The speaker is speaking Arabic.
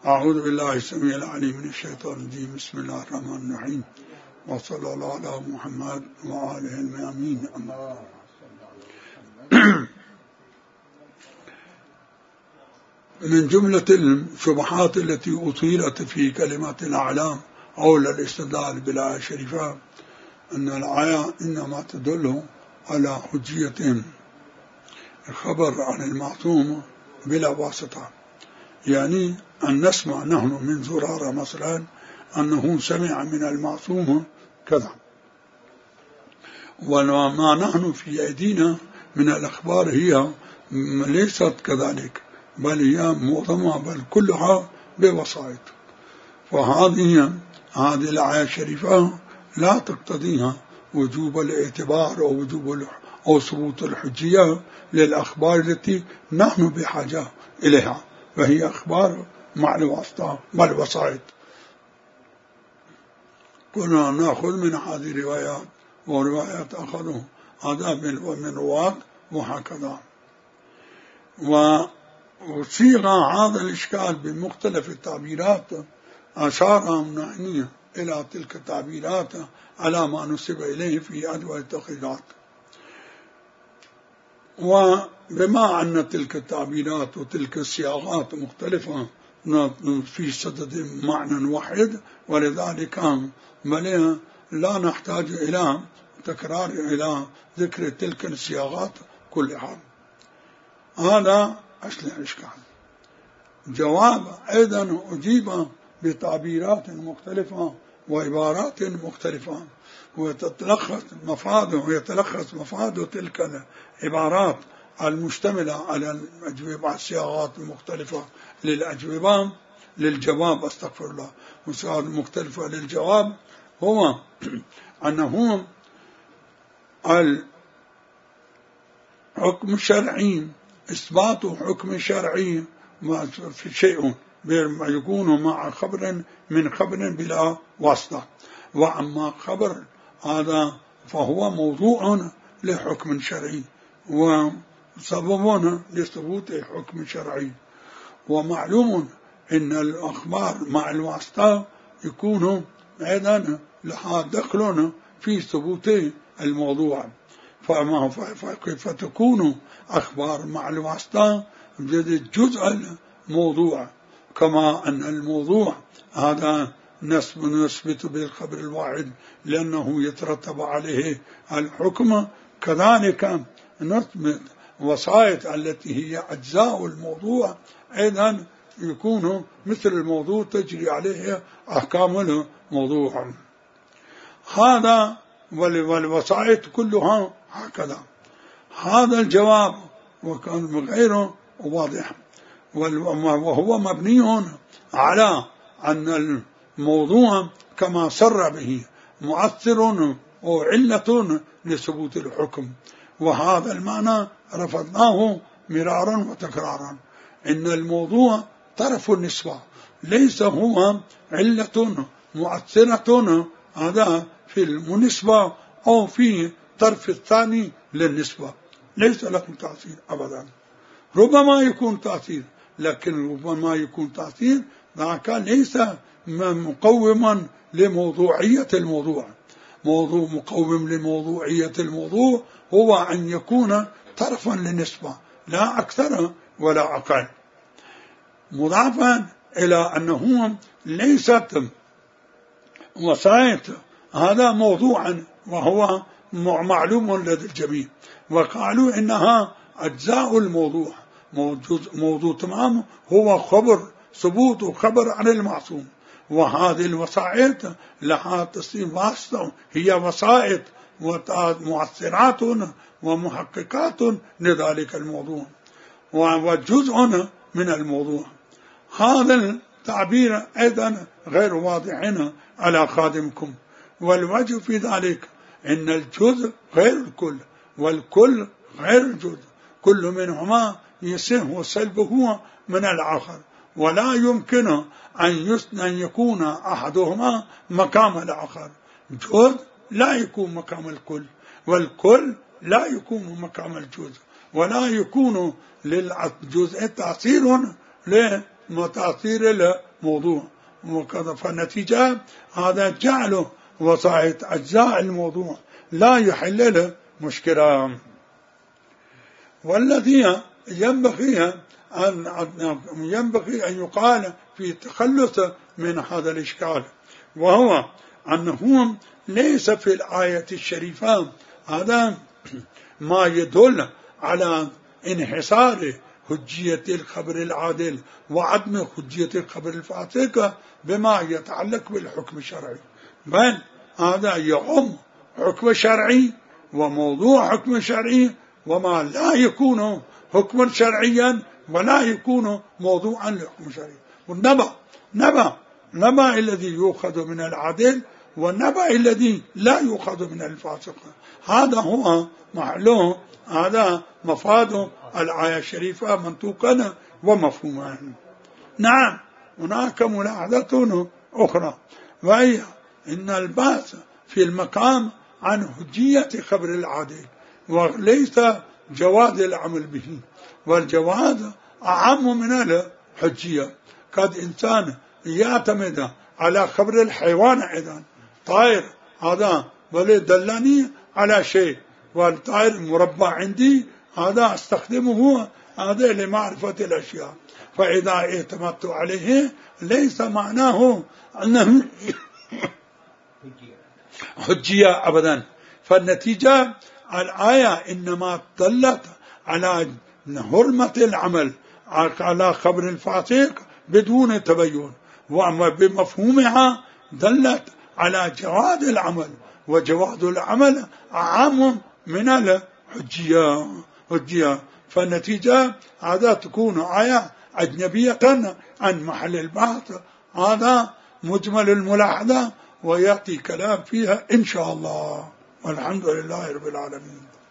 أعوذ بالله السميع العليم من الشيطان الرجيم. بسم الله الرحمن الرحيم، وصلى الله على محمد وآله الميامين. من جملة الشبهات التي أثيرت في كلمات الأعلام حول الاستدلال بالآية الشريفة أن الآية إنما تدل على حجية الخبر عن المعصوم بلا واسطة، يعني أن نسمع نحن من زرارة مثلا أنه سمع من المعصوم كذا، وما نحن في أيدينا من الأخبار هي ليست كذلك، بل هي معظمها بل كلها بوسائط. فهذه الآية الشريفة لا تقتضيها وجوب الاعتبار أو وجوب أو ثبوت الحجية للأخبار التي نحن بحاجة إليها، وهي أخبار مع الواسطة والوسائط. كنا نأخذ من هذه الروايات وروايات أخذوا هذا من رواة وهكذا. وصيغ هذا الإشكال بمختلف التعبيرات أشار منعني إلى تلك التعبيرات على ما نسب إليه في أدوية التحقيقات. وبما أن تلك التعبيرات وتلك الصياغات مختلفة في صدد معنى واحد، ولذلك لا نحتاج إلى تكرار إلى ذكر تلك الصياغات كلها. هذا أصل الإشكال. جواب أيضا أجيب بتعبيرات مختلفة وعبارات مختلفة، ويتلخص مفاد تلك العبارات المشتملة على الأجوبة، الصياغات المختلفة للجواب استغفر الله، والصياغات المختلفة للجواب، هو أنه الحكم الشرعي، إثبات حكم شرعي في شيء يكون مع خبر من خبر بلا واسطة، وأما خبر هذا فهو موضوع لحكم شرعي وسبب لثبوت حكم شرعي. ومعلوم أن الأخبار مع الواسطة يكون أيضا لها دخل في ثبوت الموضوع، فكيف تكون أخبار مع الواسطة جزء الموضوع، كما أن الموضوع هذا نثبت بالخبر الواحد لأنه يترتب عليه الحكم، كذلك نثبت وسائط التي هي أجزاء الموضوع أيضا يكون مثل الموضوع تجري عليه أحكام الموضوع. هذا والوسائط كلها هكذا. هذا الجواب وكان غير واضح، وهو مبني على أن الموضوع كما سر به مؤثر أو علة لثبوت الحكم، وهذا المعنى رفضناه مرارا وتكرارا. إن الموضوع طرف النسبة، ليس هو علة مؤثرة هذا في النسبة أو في طرف الثاني للنسبة، ليس له تأثير أبدا. ربما يكون تأثير، لكن ربما يكون تأثير ذاك ليس مقوما لموضوعية الموضوع. مقوم لموضوعية الموضوع هو أن يكون طرفا للنسبة، لا أكثر ولا أقل، مضافا إلى أنه ليست وسائط هذا موضوعا وهو معلوم لدى الجميع. وقالوا إنها أجزاء الموضوع، موضوع تمام هو خبر، ثبوت خبر عن المعصوم، وهذه الوسائط لها تصير واسطة، هي وسائط مؤثرات ومحققات لذلك الموضوع وجزء من الموضوع. هذا التعبير أيضا غير واضح على خادمكم، والوجه في ذلك إن الجزء غير الكل والكل غير الجزء، كل منهما يصح سلبه من الآخر، ولا يمكن أن يكون أحدهما مقام الآخر. جزء لا يكون مقام الكل، والكل لا يكون مقام الجزء، ولا يكون للجزء تأثير تأثير الموضوع، وكذا فالنتيجة هذا جعله وسائط أجزاء الموضوع لا يحل له مشكلة. والذي ينبغي أن يقال في التخلص من هذا الإشكال، وهو أنه ليس في الآية الشريفة هذا ما يدل على انحصار حجية الخبر العادل وعدم حجية الخبر الفاسق بما يتعلق بالحكم الشرعي، بل هذا يعم حكم شرعي وموضوع حكم شرعي وما لا يكون حكما شرعيا ولا يكون موضوعا لحكم شرعي. والنبأ الذي يؤخذ من العادل والنبأ الذي لا يؤخذ من الفاسق، هذا هو محله، هذا مفاد الآية الشريفة منطوقا ومفهوما. نعم هناك ملاحظة أخرى، وهي إن البحث في المقام عن حجية خبر العادل وليس جواز العمل به، والجواز أعم من الحجية. قد إنسان يعتمد على خبر الحيوان أيضا، طائر هذا بل دلني على شيء والطائر مربع عندي هذا استخدمه هذا لمعرفة الأشياء، فإذا اعتمدت عليه ليس معناه أنه حجية أبدا. فالنتيجة الآية إنما دلت على حرمة العمل على خبر الفاسق بدون تبين، وأما بمفهومها دلت على جواز العمل، وجواز العمل أعم من الحجية. فالنتيجة هذا تكون آية أجنبية عن محل البحث، هذا مجمل الملاحظة ويأتي كلام فيها إن شاء الله، والحمد لله رب العالمين.